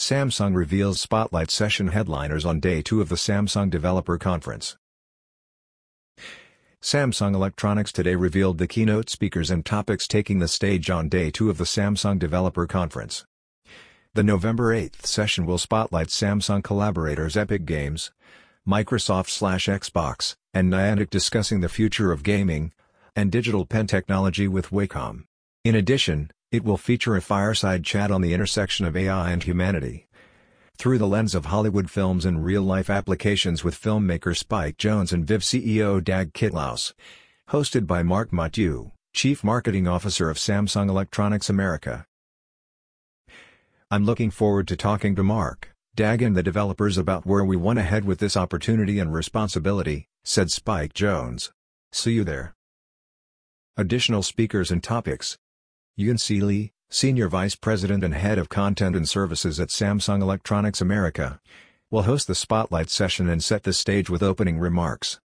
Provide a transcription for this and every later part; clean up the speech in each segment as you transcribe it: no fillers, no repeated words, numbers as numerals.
Samsung reveals Spotlight Session headliners on Day 2 of the Samsung Developer Conference. Samsung Electronics today revealed the keynote speakers and topics taking the stage on Day 2 of the Samsung Developer Conference. The November 8th session will spotlight Samsung collaborators Epic Games, Microsoft/Xbox, and Niantic discussing the future of gaming and digital pen technology with Wacom. In addition, it will feature a fireside chat on the intersection of AI and humanity through the lens of Hollywood films and real-life applications with filmmaker Spike Jonze and Viv CEO Dag Kitlaus. Hosted by Mark Mathieu, Chief Marketing Officer of Samsung Electronics America. "I'm looking forward to talking to Mark, Dag and the developers about where we want to head with this opportunity and responsibility," said Spike Jonze. "See you there." Additional speakers and topics. Yoon-Se Lee, Senior Vice President and Head of Content and Services at Samsung Electronics America, will host the Spotlight Session and set the stage with opening remarks.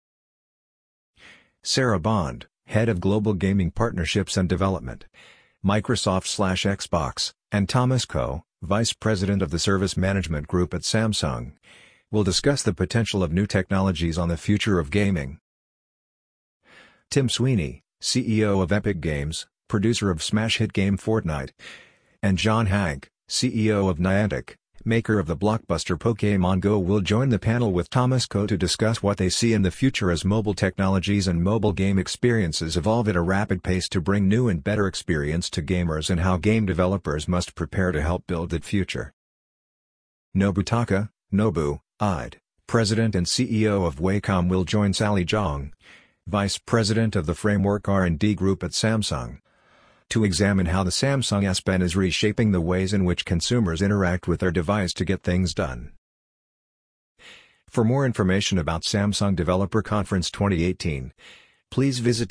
Sarah Bond, Head of Global Gaming Partnerships and Development, Microsoft/Xbox, and Thomas Ko, Vice President of the Service Management Group at Samsung, will discuss the potential of new technologies on the future of gaming. Tim Sweeney, CEO of Epic Games, producer of smash hit game Fortnite, and John Hank, CEO of Niantic, maker of the blockbuster Pokémon Go, will join the panel with Thomas Ko to discuss what they see in the future as mobile technologies and mobile game experiences evolve at a rapid pace to bring new and better experience to gamers, and how game developers must prepare to help build that future. Nobutaka Ide, President and CEO of Wacom, will join Sally Zhang, Vice President of the Framework R&D Group at Samsung, to examine how the Samsung S Pen is reshaping the ways in which consumers interact with their device to get things done. For more information about Samsung Developer Conference 2018, please visit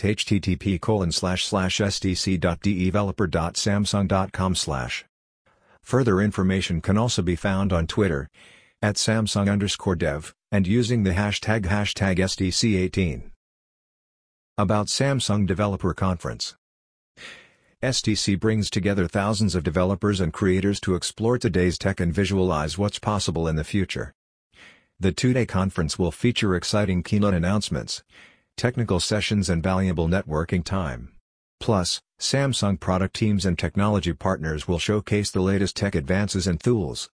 http://stc.developer.samsung.com/. Further information can also be found on Twitter, @Samsung_dev, and using the hashtag #SDC18. About Samsung Developer Conference. SDC brings together thousands of developers and creators to explore today's tech and visualize what's possible in the future. The two-day conference will feature exciting keynote announcements, technical sessions and valuable networking time. Plus, Samsung product teams and technology partners will showcase the latest tech advances and tools.